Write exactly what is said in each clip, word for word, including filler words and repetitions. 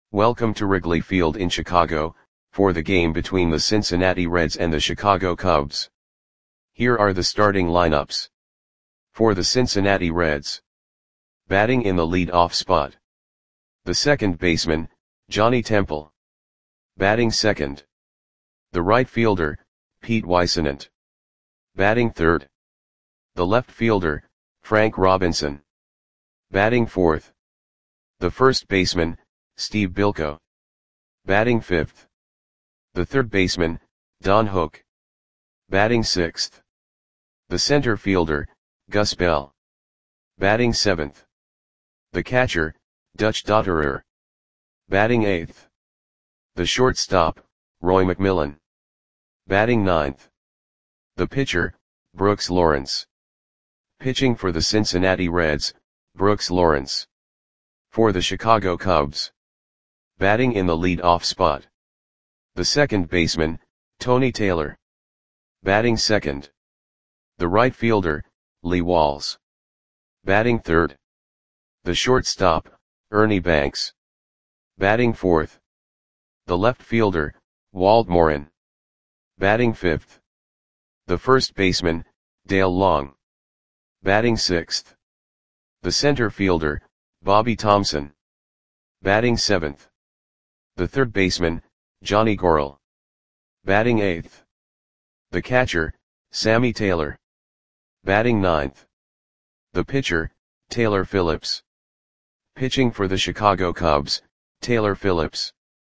Welcome to Wrigley Field in Chicago, for the game between the Cincinnati Reds and the Chicago Cubs. Here are the starting lineups. For the Cincinnati Reds. Batting in the lead-off spot. The second baseman, Johnny Temple. Batting second. The right fielder, Pete Whisenant. Batting third. The left fielder, Frank Robinson. Batting fourth. The first baseman, Steve Bilko. Batting fifth. The third baseman, Don Hook. Batting sixth. The center fielder, Gus Bell. Batting seventh. The catcher, Dutch Dotterer. Batting eighth. The shortstop, Roy McMillan. Batting ninth. The pitcher, Brooks Lawrence. Pitching for the Cincinnati Reds, Brooks Lawrence. For the Chicago Cubs. Batting in the lead-off spot. The second baseman, Tony Taylor. Batting second. The right fielder, Lee Walls. Batting third. The shortstop, Ernie Banks. Batting fourth. The left fielder, Walt Morin. Batting fifth. The first baseman, Dale Long. Batting sixth. The center fielder, Bobby Thompson. Batting seventh. The third baseman, Johnny Gorel. Batting eighth. The catcher, Sammy Taylor. Batting ninth. The pitcher, Taylor Phillips. Pitching for the Chicago Cubs, Taylor Phillips.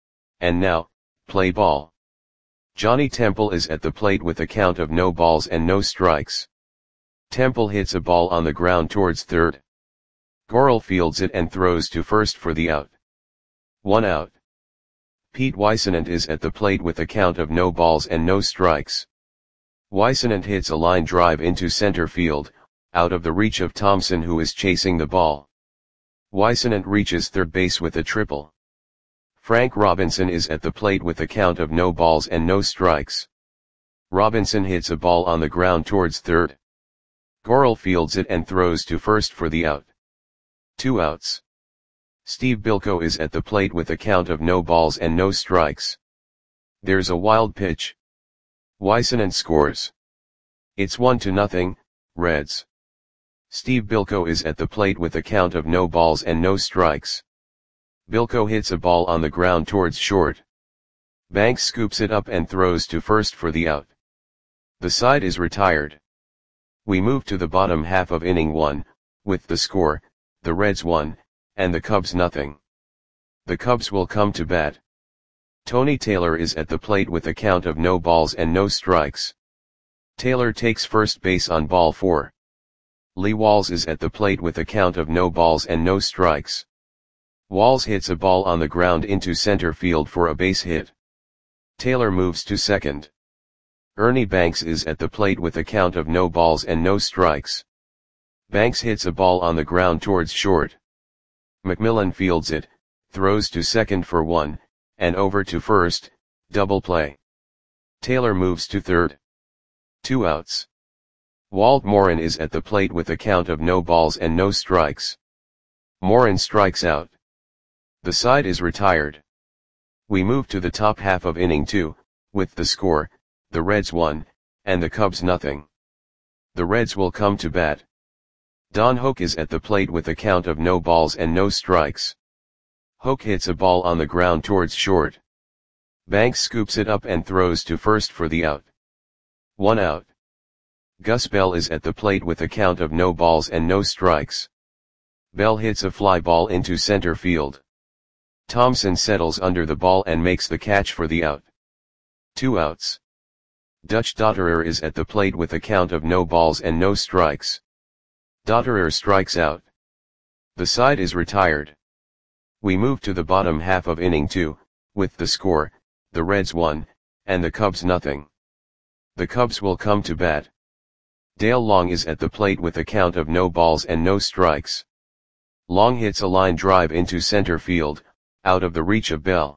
And now, play ball. Johnny Temple is at the plate with a count of no balls and no strikes. Temple hits a ball on the ground towards third. Gorel fields it and throws to first for the out. One out. Pete Whisenant is at the plate with a count of no balls and no strikes. Whisenant hits a line drive into center field, out of the reach of Thompson, who is chasing the ball. Whisenant reaches third base with a triple. Frank Robinson is at the plate with a count of no balls and no strikes. Robinson hits a ball on the ground towards third. Gorel fields it and throws to first for the out. Two outs. Steve Bilko is at the plate with a count of no balls and no strikes. There's a wild pitch. Whisenant scores. It's one to nothing, Reds. Steve Bilko is at the plate with a count of no balls and no strikes. Bilko hits a ball on the ground towards short. Banks scoops it up and throws to first for the out. The side is retired. We move to the bottom half of inning one, with the score, the Reds one, and the Cubs nothing. The Cubs will come to bat. Tony Taylor is at the plate with a count of no balls and no strikes. Taylor takes first base on ball four. Lee Walls is at the plate with a count of no balls and no strikes. Walls hits a ball on the ground into center field for a base hit. Taylor moves to second. Ernie Banks is at the plate with a count of no balls and no strikes. Banks hits a ball on the ground towards short. McMillan fields it, throws to second for one, and over to first, double play. Taylor moves to third. Two outs. Walt Morin is at the plate with a count of no balls and no strikes. Morin strikes out. The side is retired. We move to the top half of inning two, with the score, the Reds one, and the Cubs nothing. The Reds will come to bat. Don Hook is at the plate with a count of no balls and no strikes. Hook hits a ball on the ground towards short. Banks scoops it up and throws to first for the out. One out. Gus Bell is at the plate with a count of no balls and no strikes. Bell hits a fly ball into center field. Thompson settles under the ball and makes the catch for the out. Two outs. Dutch Dotterer is at the plate with a count of no balls and no strikes. Dotterer strikes out. The side is retired. We move to the bottom half of inning two, with the score, the Reds one, and the Cubs nothing. The Cubs will come to bat. Dale Long is at the plate with a count of no balls and no strikes. Long hits a line drive into center field, out of the reach of Bell.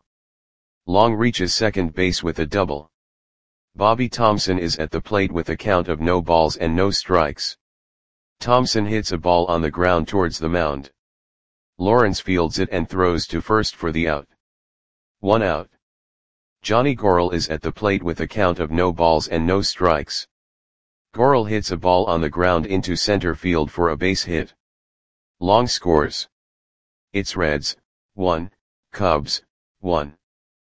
Long reaches second base with a double. Bobby Thompson is at the plate with a count of no balls and no strikes. Thompson hits a ball on the ground towards the mound. Lawrence fields it and throws to first for the out. One out. Johnny Gorel is at the plate with a count of no balls and no strikes. Gorel hits a ball on the ground into center field for a base hit. Long scores. It's Reds, one, Cubs, one.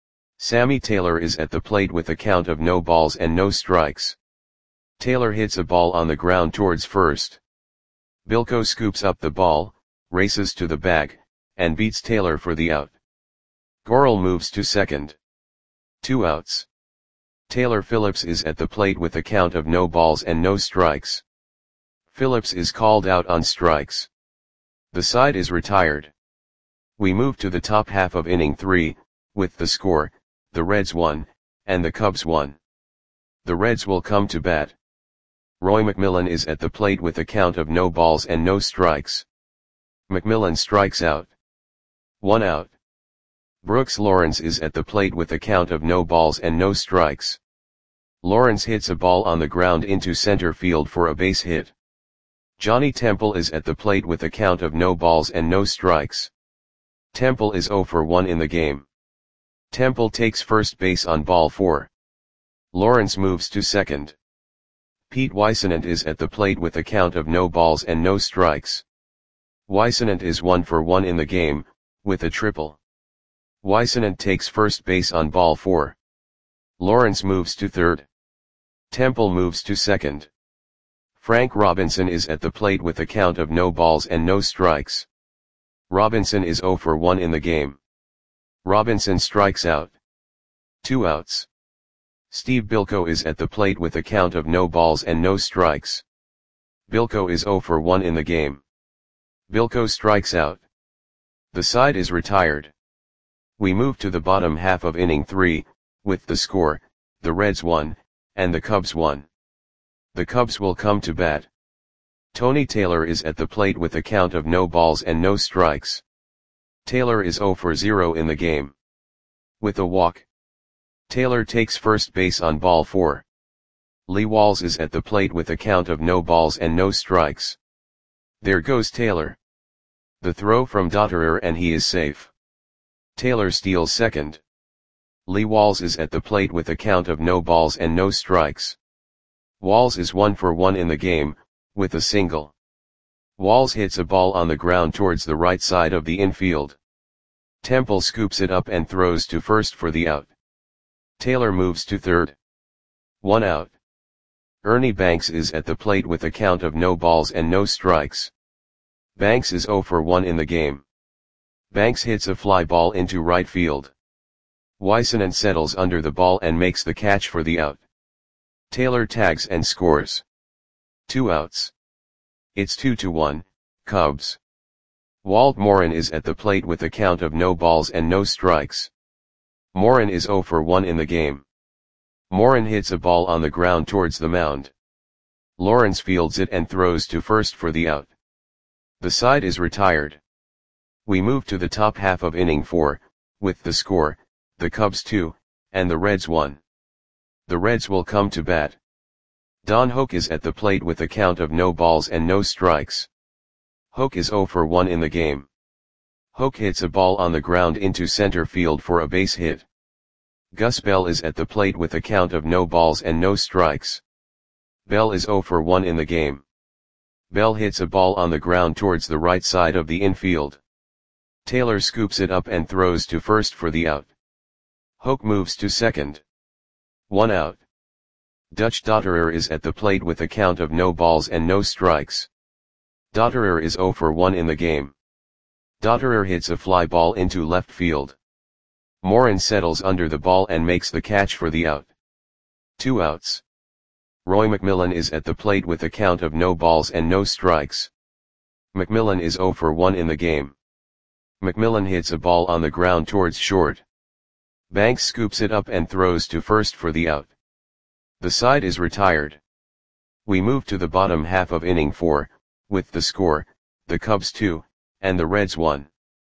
Sammy Taylor is at the plate with a count of no balls and no strikes. Taylor hits a ball on the ground towards first. Bilko scoops up the ball, races to the bag, and beats Taylor for the out. Gorel moves to second. Two outs. Taylor Phillips is at the plate with a count of no balls and no strikes. Phillips is called out on strikes. The side is retired. We move to the top half of inning three, with the score, the Reds won, and the Cubs won. The Reds will come to bat. Roy McMillan is at the plate with a count of no balls and no strikes. McMillan strikes out. One out. Brooks Lawrence is at the plate with a count of no balls and no strikes. Lawrence hits a ball on the ground into center field for a base hit. Johnny Temple is at the plate with a count of no balls and no strikes. Temple is oh for one in the game. Temple takes first base on ball four. Lawrence moves to second. Pete Weissenant is at the plate with a count of no balls and no strikes. Weissenant is one for one in the game, with a triple. Weissenant takes first base on ball four. Lawrence moves to third. Temple moves to second. Frank Robinson is at the plate with a count of no balls and no strikes. Robinson is oh for one in the game. Robinson strikes out. Two outs. Steve Bilko is at the plate with a count of no balls and no strikes. Bilko is oh for one in the game. Bilko strikes out. The side is retired. We move to the bottom half of inning three, with the score, the Reds won, and the Cubs won. The Cubs will come to bat. Tony Taylor is at the plate with a count of no balls and no strikes. Taylor is oh for zero in the game. With a walk. Taylor takes first base on ball four. Lee Walls is at the plate with a count of no balls and no strikes. There goes Taylor. The throw from Dotterer and he is safe. Taylor steals second. Lee Walls is at the plate with a count of no balls and no strikes. Walls is one for one in the game, with a single. Walls hits a ball on the ground towards the right side of the infield. Temple scoops it up and throws to first for the out. Taylor moves to third. One out. Ernie Banks is at the plate with a count of no balls and no strikes. Banks is oh for one in the game. Banks hits a fly ball into right field. Weissenant settles under the ball and makes the catch for the out. Taylor tags and scores. Two outs. It's two to one, Cubs. Walt Morin is at the plate with a count of no balls and no strikes. Morin is oh for one in the game. Morin hits a ball on the ground towards the mound. Lawrence fields it and throws to first for the out. The side is retired. We move to the top half of inning four, with the score, the Cubs two, and the Reds one. The Reds will come to bat. Don Hoke is at the plate with a count of no balls and no strikes. Hoke is oh for one in the game. Hoke hits a ball on the ground into center field for a base hit. Gus Bell is at the plate with a count of no balls and no strikes. Bell is oh for one in the game. Bell hits a ball on the ground towards the right side of the infield. Taylor scoops it up and throws to first for the out. Hoke moves to second. One out. Dutch Dotterer is at the plate with a count of no balls and no strikes. Dotterer is oh for one in the game. Dotterer hits a fly ball into left field. Morin settles under the ball and makes the catch for the out. Two outs. Roy McMillan is at the plate with a count of no balls and no strikes. McMillan is oh for one in the game. McMillan hits a ball on the ground towards short. Banks scoops it up and throws to first for the out. The side is retired. We move to the bottom half of inning four, with the score, the Cubs two, and the Reds one.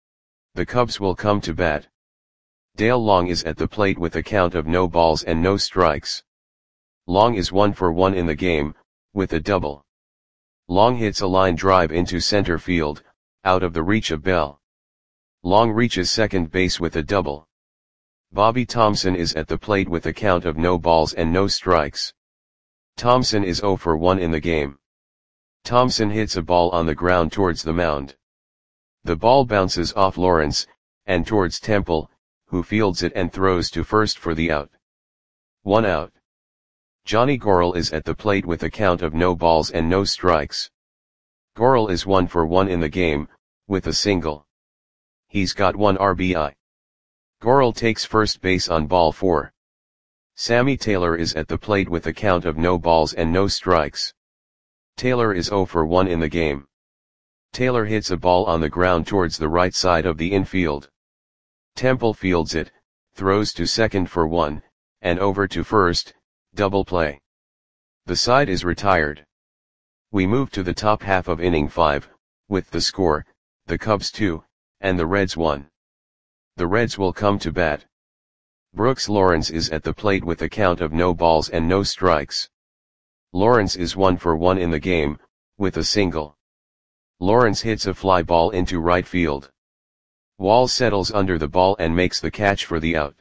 The Cubs will come to bat. Dale Long is at the plate with a count of no balls and no strikes. Long is one for one in the game, with a double. Long hits a line drive into center field, out of the reach of Bell. Long reaches second base with a double. Bobby Thomson is at the plate with a count of no balls and no strikes. Thomson is zero for one in the game. Thomson hits a ball on the ground towards the mound. The ball bounces off Lawrence, and towards Temple, who fields it and throws to first for the out. One out. Johnny Gorel is at the plate with a count of no balls and no strikes. Gorel is one for one in the game, with a single. He's got one R B I. Gorel takes first base on ball four. Sammy Taylor is at the plate with a count of no balls and no strikes. Taylor is zero for one in the game. Taylor hits a ball on the ground towards the right side of the infield. Temple fields it, throws to second for one, and over to first, double play. The side is retired. We move to the top half of inning five, with the score, the Cubs two, and the Reds one. The Reds will come to bat. Brooks Lawrence is at the plate with a count of no balls and no strikes. Lawrence is one for one in the game, with a single. Lawrence hits a fly ball into right field. Wall settles under the ball and makes the catch for the out.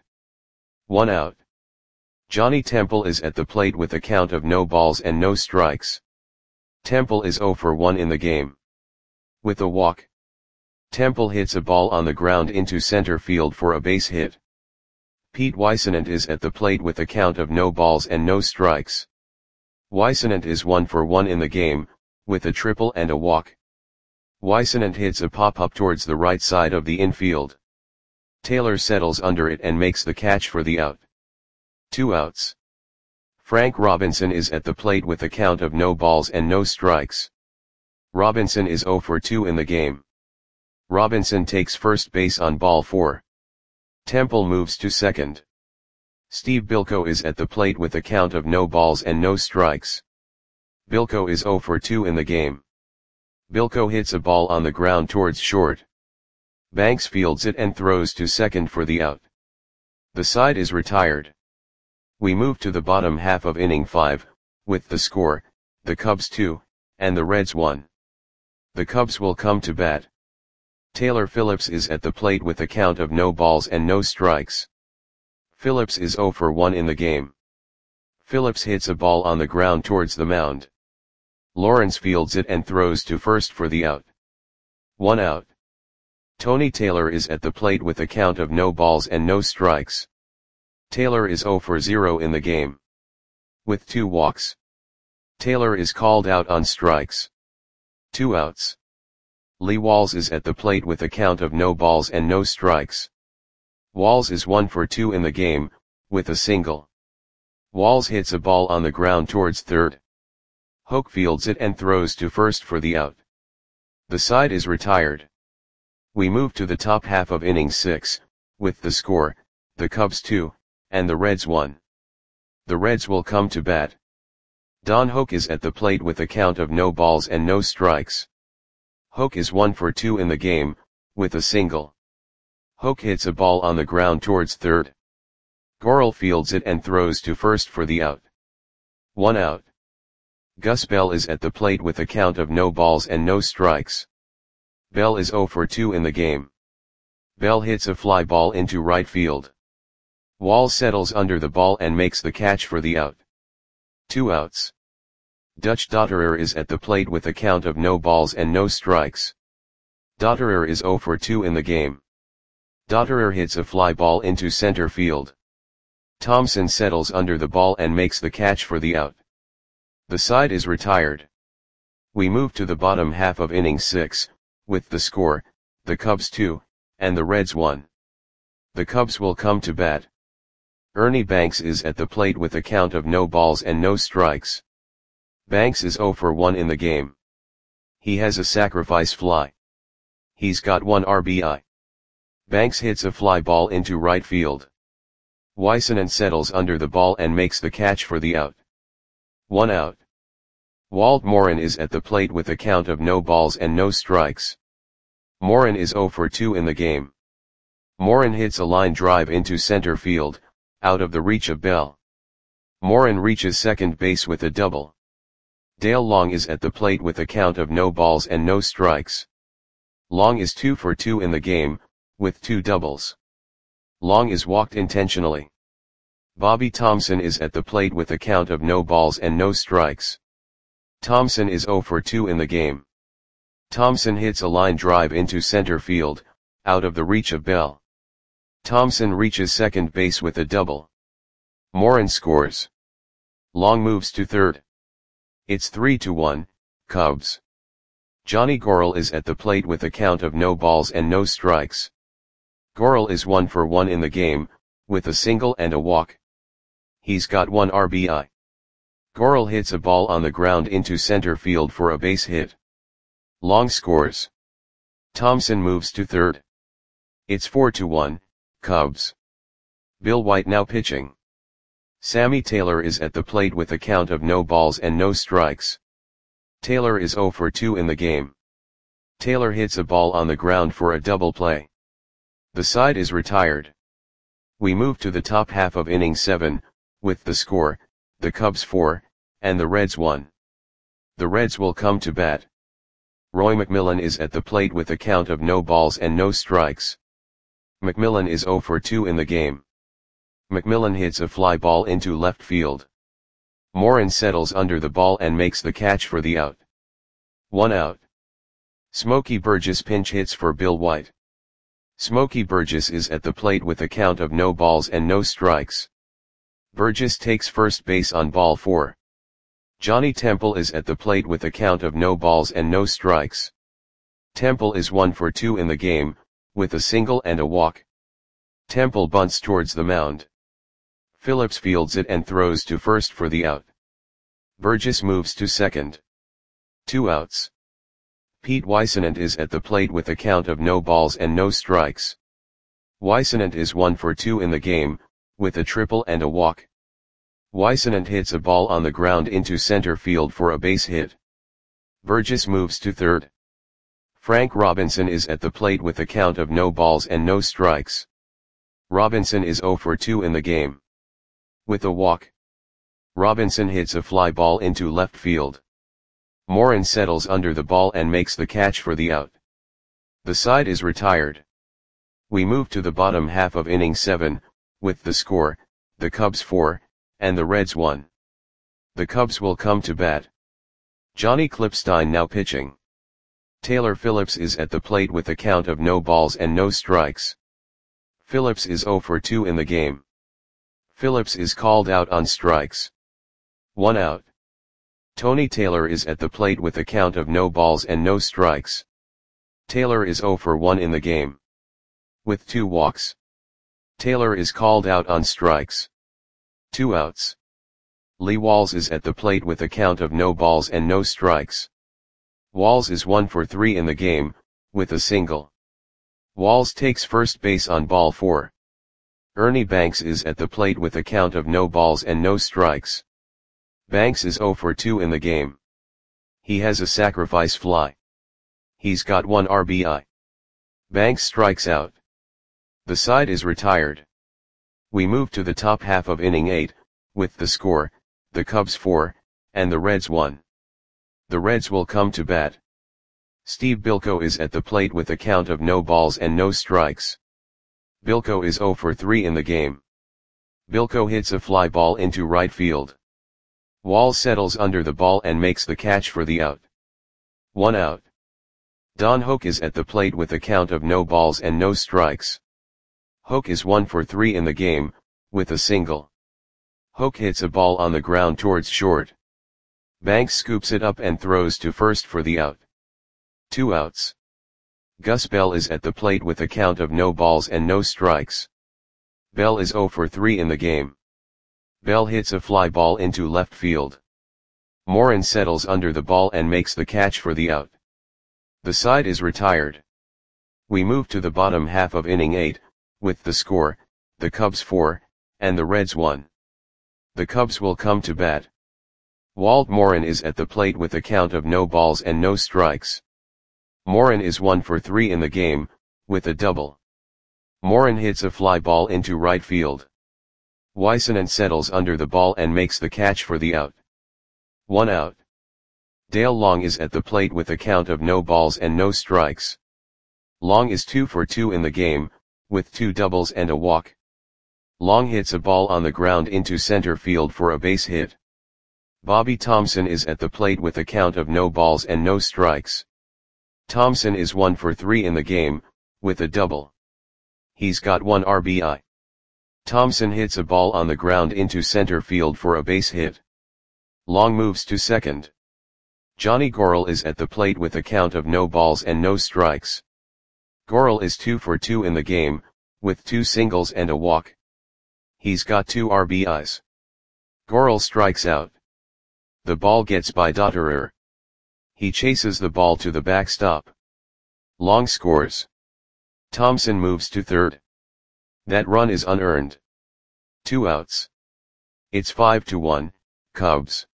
One out. Johnny Temple is at the plate with a count of no balls and no strikes. Temple is zero for one in the game. With a walk. Temple hits a ball on the ground into center field for a base hit. Pete Weissenant is at the plate with a count of no balls and no strikes. Weissenant is one for one in the game, with a triple and a walk. Weissenant hits a pop-up towards the right side of the infield. Taylor settles under it and makes the catch for the out. Two outs. Frank Robinson is at the plate with a count of no balls and no strikes. Robinson is zero for two in the game. Robinson takes first base on ball four. Temple moves to second. Steve Bilko is at the plate with a count of no balls and no strikes. Bilko is zero for two in the game. Bilko hits a ball on the ground towards short. Banks fields it and throws to second for the out. The side is retired. We move to the bottom half of inning five, with the score, the Cubs two, and the Reds one. The Cubs will come to bat. Taylor Phillips is at the plate with a count of no balls and no strikes. Phillips is zero for one in the game. Phillips hits a ball on the ground towards the mound. Lawrence fields it and throws to first for the out. One out. Tony Taylor is at the plate with a count of no balls and no strikes. Taylor is zero for zero in the game. With two walks. Taylor is called out on strikes. Two outs. Lee Walls is at the plate with a count of no balls and no strikes. Walls is one for two in the game, with a single. Walls hits a ball on the ground towards third. Hoke fields it and throws to first for the out. The side is retired. We move to the top half of inning six, with the score, the Cubs two, and the Reds one. The Reds will come to bat. Don Hoke is at the plate with a count of no balls and no strikes. Hoke is one for two in the game, with a single. Hoke hits a ball on the ground towards third. Gorel fields it and throws to first for the out. One out. Gus Bell is at the plate with a count of no balls and no strikes. Bell is zero for two in the game. Bell hits a fly ball into right field. Wall settles under the ball and makes the catch for the out. Two outs. Dutch Dotterer is at the plate with a count of no balls and no strikes. Dotterer is zero for two in the game. Dotterer hits a fly ball into center field. Thomson settles under the ball and makes the catch for the out. The side is retired. We move to the bottom half of inning six, with the score, the Cubs two, and the Reds one. The Cubs will come to bat. Ernie Banks is at the plate with a count of no balls and no strikes. Banks is zero for one in the game. He has a sacrifice fly. He's got one R B I. Banks hits a fly ball into right field. Weissenant settles under the ball and makes the catch for the out. One out. Walt Morin is at the plate with a count of no balls and no strikes. Morin is zero for two in the game. Morin hits a line drive into center field, out of the reach of Bell. Morin reaches second base with a double. Dale Long is at the plate with a count of no balls and no strikes. Long is two for two in the game, with two doubles. Long is walked intentionally. Bobby Thomson is at the plate with a count of no balls and no strikes. Thomson is zero for two in the game. Thomson hits a line drive into center field, out of the reach of Bell. Thomson reaches second base with a double. Morin scores. Long moves to third. It's three to one, Cubs. Johnny Gorel is at the plate with a count of no balls and no strikes. Gorel is one for one in the game, with a single and a walk. He's got one R B I. Gorel hits a ball on the ground into center field for a base hit. Long scores. Thomson moves to third. It's four to one, Cubs. Bill White now pitching. Sammy Taylor is at the plate with a count of no balls and no strikes. Taylor is zero for two in the game. Taylor hits a ball on the ground for a double play. The side is retired. We move to the top half of inning seven, with the score, the Cubs four, and the Reds one. The Reds will come to bat. Roy McMillan is at the plate with a count of no balls and no strikes. McMillan is zero for two in the game. McMillan hits a fly ball into left field. Morin settles under the ball and makes the catch for the out. One out. Smokey Burgess pinch hits for Bill White. Smokey Burgess is at the plate with a count of no balls and no strikes. Burgess takes first base on ball four. Johnny Temple is at the plate with a count of no balls and no strikes. Temple is one for two in the game, with a single and a walk. Temple bunts towards the mound. Phillips fields it and throws to first for the out. Burgess moves to second. Two outs. Pete Weissenant is at the plate with a count of no balls and no strikes. Weissenant is one for two in the game, with a triple and a walk. Weissenant hits a ball on the ground into center field for a base hit. Burgess moves to third. Frank Robinson is at the plate with a count of no balls and no strikes. Robinson is zero for two in the game. With a walk. Robinson hits a fly ball into left field. Morin settles under the ball and makes the catch for the out. The side is retired. We move to the bottom half of inning seven, with the score, the Cubs four, and the Reds one. The Cubs will come to bat. Johnny Klipstein now pitching. Taylor Phillips is at the plate with a count of no balls and no strikes. Phillips is zero for two in the game. Phillips is called out on strikes. One out. Tony Taylor is at the plate with a count of no balls and no strikes. Taylor is zero for one in the game. With two walks. Taylor is called out on strikes. Two outs. Lee Walls is at the plate with a count of no balls and no strikes. Walls is one for three in the game, with a single. Walls takes first base on ball four. Ernie Banks is at the plate with a count of no balls and no strikes. Banks is zero for two in the game. He has a sacrifice fly. He's got one R B I. Banks strikes out. The side is retired. We move to the top half of inning eight, with the score, the Cubs four, and the Reds one. The Reds will come to bat. Steve Bilko is at the plate with a count of no balls and no strikes. Bilko is zero for three in the game. Bilko hits a fly ball into right field. Walls settles under the ball and makes the catch for the out. One out. Don Hoke is at the plate with a count of no balls and no strikes. Hoke is one for three in the game, with a single. Hoke hits a ball on the ground towards short. Banks scoops it up and throws to first for the out. Two outs. Gus Bell is at the plate with a count of no balls and no strikes. Bell is zero for three in the game. Bell hits a fly ball into left field. Morin settles under the ball and makes the catch for the out. The side is retired. We move to the bottom half of inning eight, with the score, the Cubs four, and the Reds one. The Cubs will come to bat. Walt Morin is at the plate with a count of no balls and no strikes. Morin is one for three in the game, with a double. Morin hits a fly ball into right field. Weissenant settles under the ball and makes the catch for the out. One out. Dale Long is at the plate with a count of no balls and no strikes. Long is two for two in the game, with two doubles and a walk. Long hits a ball on the ground into center field for a base hit. Bobby Thomson is at the plate with a count of no balls and no strikes. Thomson is one for three in the game, with a double. He's got one R B I. Thomson hits a ball on the ground into center field for a base hit. Long moves to second. Johnny Goral is at the plate with a count of no balls and no strikes. Goral is two for two in the game, with two singles and a walk. He's got two R B Is. Goral strikes out. The ball gets by Dotterer. He chases the ball to the backstop. Long scores. Thomson moves to third. That run is unearned. Two outs. It's five to one, Cubs.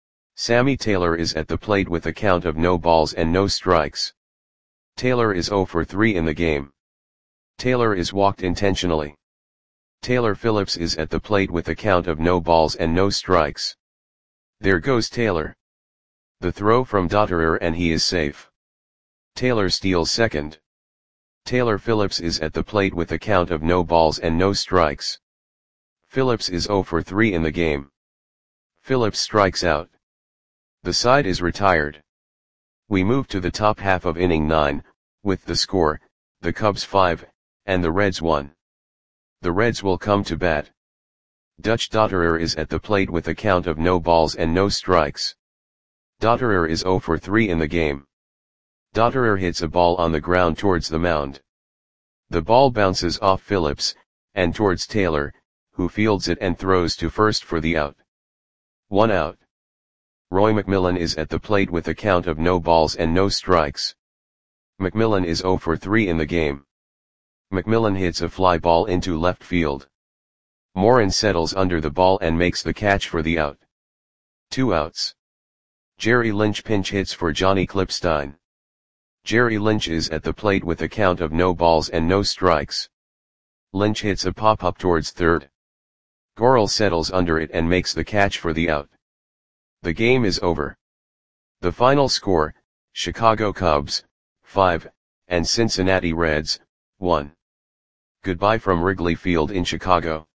Sammy Taylor is at the plate with a count of no balls and no strikes. Taylor is zero for three in the game. Taylor is walked intentionally. Taylor Phillips is at the plate with a count of no balls and no strikes. There goes Taylor. The throw from Dotterer and he is safe. Taylor steals second. Taylor Phillips is at the plate with a count of no balls and no strikes. Phillips is zero for three in the game. Phillips strikes out. The side is retired. We move to the top half of inning nine, with the score, the Cubs five, and the Reds one. The Reds will come to bat. Dutch Dotterer is at the plate with a count of no balls and no strikes. Dotterer is zero for three in the game. Dotterer hits a ball on the ground towards the mound. The ball bounces off Phillips, and towards Taylor, who fields it and throws to first for the out. One out. Roy McMillan is at the plate with a count of no balls and no strikes. McMillan is zero for three in the game. McMillan hits a fly ball into left field. Morin settles under the ball and makes the catch for the out. Two outs. Jerry Lynch pinch hits for Johnny Klippstein. Jerry Lynch is at the plate with a count of no balls and no strikes. Lynch hits a pop-up towards third. Goral settles under it and makes the catch for the out. The game is over. The final score, Chicago Cubs, five, and Cincinnati Reds, one. Goodbye from Wrigley Field in Chicago.